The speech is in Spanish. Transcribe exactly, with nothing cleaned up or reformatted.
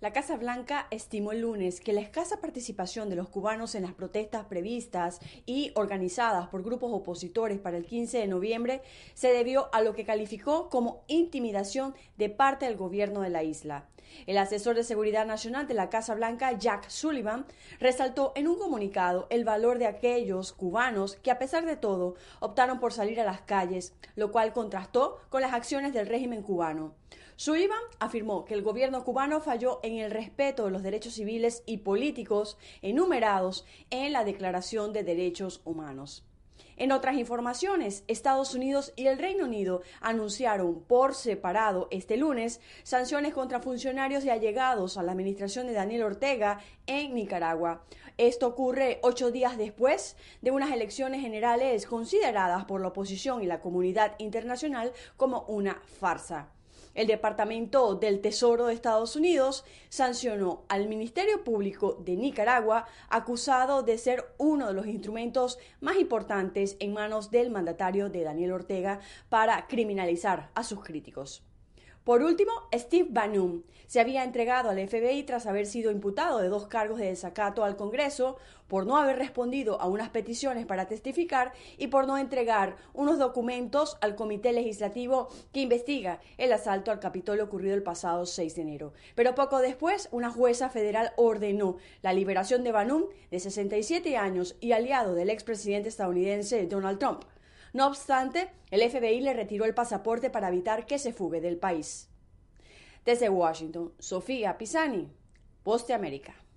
La Casa Blanca estimó el lunes que la escasa participación de los cubanos en las protestas previstas y organizadas por grupos opositores para el quince de noviembre se debió a lo que calificó como intimidación de parte del gobierno de la isla. El asesor de Seguridad Nacional de la Casa Blanca, Jack Sullivan, resaltó en un comunicado el valor de aquellos cubanos que, a pesar de todo, optaron por salir a las calles, lo cual contrastó con las acciones del régimen cubano. Sullivan afirmó que el gobierno cubano falló en el respeto de los derechos civiles y políticos enumerados en la Declaración de Derechos Humanos. En otras informaciones, Estados Unidos y el Reino Unido anunciaron por separado este lunes sanciones contra funcionarios y allegados a la administración de Daniel Ortega en Nicaragua. Esto ocurre ocho días después de unas elecciones generales consideradas por la oposición y la comunidad internacional como una farsa. El Departamento del Tesoro de Estados Unidos sancionó al Ministerio Público de Nicaragua, acusado de ser uno de los instrumentos más importantes en manos del mandatario de Daniel Ortega para criminalizar a sus críticos. Por último, Steve Bannon se había entregado al F B I tras haber sido imputado de dos cargos de desacato al Congreso por no haber respondido a unas peticiones para testificar y por no entregar unos documentos al Comité Legislativo que investiga el asalto al Capitolio ocurrido el pasado seis de enero. Pero poco después, una jueza federal ordenó la liberación de Bannon, de sesenta y siete años y aliado del expresidente estadounidense Donald Trump. No obstante, el F B I le retiró el pasaporte para evitar que se fugue del país. Desde Washington, Sofía Pisani, Voz de América.